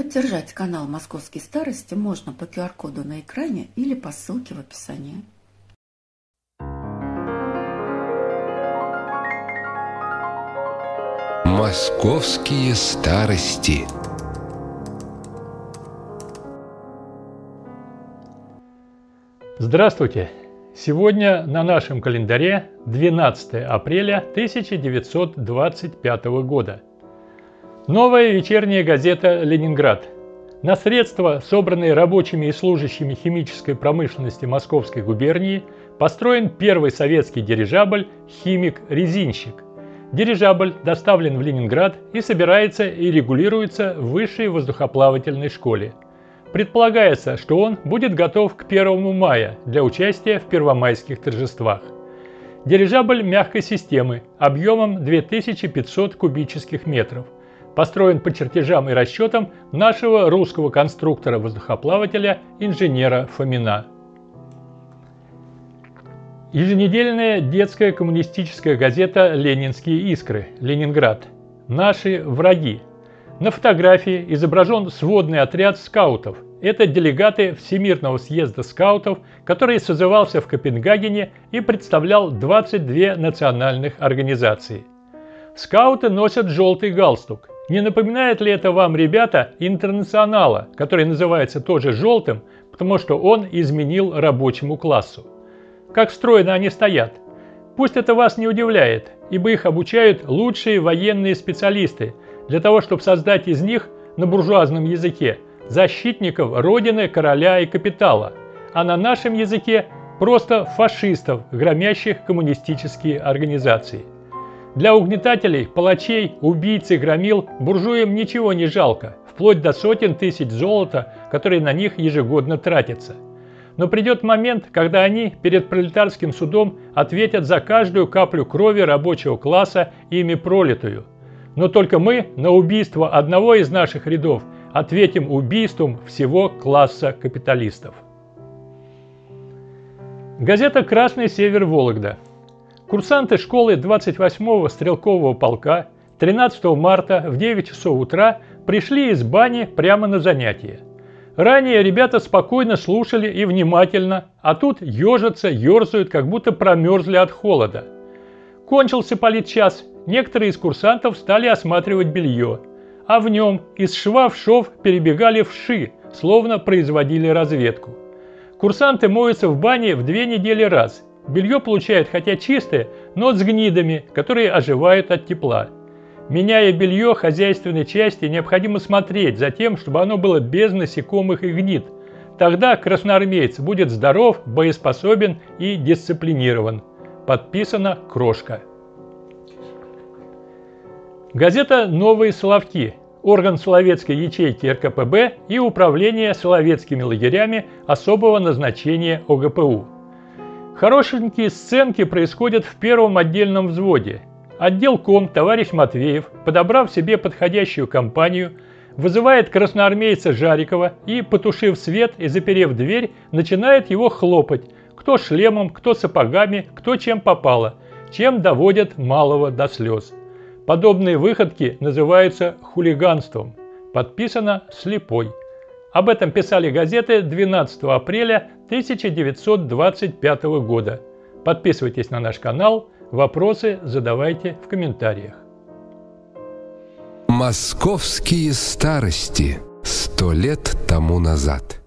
Поддержать канал «Московские старости» можно по QR-коду на экране или по ссылке в описании. Московские старости. Здравствуйте! Сегодня на нашем календаре 12 апреля 1925 года. Новая вечерняя газета «Ленинград». На средства, собранные рабочими и служащими химической промышленности Московской губернии, построен первый советский дирижабль «Химик-резинщик». Дирижабль доставлен в Ленинград и собирается и регулируется в высшей воздухоплавательной школе. Предполагается, что он будет готов к 1 мая для участия в первомайских торжествах. Дирижабль мягкой системы объемом 2500 кубических метров. Построен по чертежам и расчетам нашего русского конструктора-воздухоплавателя инженера Фомина. Еженедельная детская коммунистическая газета «Ленинские искры», Ленинград. Наши враги. На фотографии изображен сводный отряд скаутов. Это делегаты Всемирного съезда скаутов, который созывался в Копенгагене и представлял 22 национальных организации. Скауты носят желтый галстук. Не напоминает ли это вам, ребята, Интернационала, который называется тоже желтым, потому что он изменил рабочему классу? Как стройно они стоят. Пусть это вас не удивляет, ибо их обучают лучшие военные специалисты для того, чтобы создать из них на буржуазном языке защитников Родины, короля и капитала, а на нашем языке просто фашистов, громящих коммунистические организации. Для угнетателей, палачей, убийц и громил буржуям ничего не жалко, вплоть до сотен тысяч золота, которые на них ежегодно тратятся. Но придет момент, когда они перед пролетарским судом ответят за каждую каплю крови рабочего класса, ими пролитую. Но только мы на убийство одного из наших рядов ответим убийством всего класса капиталистов. Газета «Красный север Вологда». Курсанты школы 28-го стрелкового полка 13 марта в 9 часов утра пришли из бани прямо на занятия. Ранее ребята спокойно слушали и внимательно, а тут ежатся, ерзают, как будто промерзли от холода. Кончился политчас, некоторые из курсантов стали осматривать белье, а в нем из шва в шов перебегали вши, словно производили разведку. Курсанты моются в бане в 2 недели раз. Белье получают хотя чистое, но с гнидами, которые оживают от тепла. Меняя белье хозяйственной части, необходимо смотреть за тем, чтобы оно было без насекомых и гнид. Тогда красноармеец будет здоров, боеспособен и дисциплинирован. Подписано Крошка. Газета «Новые Соловки», орган Соловецкой ячейки РКПБ и управление Соловецкими лагерями особого назначения ОГПУ. Хорошенькие сценки происходят в первом отдельном взводе. Отделком товарищ Матвеев, подобрав себе подходящую компанию, вызывает красноармейца Жарикова и, потушив свет и заперев дверь, начинает его хлопать, кто шлемом, кто сапогами, кто чем попало, чем доводят малого до слез. Подобные выходки называются хулиганством. Подписано Слепой. Об этом писали газеты 12 апреля 1925 года. Подписывайтесь на наш канал, вопросы задавайте в комментариях. Московские старости. 100 лет тому назад.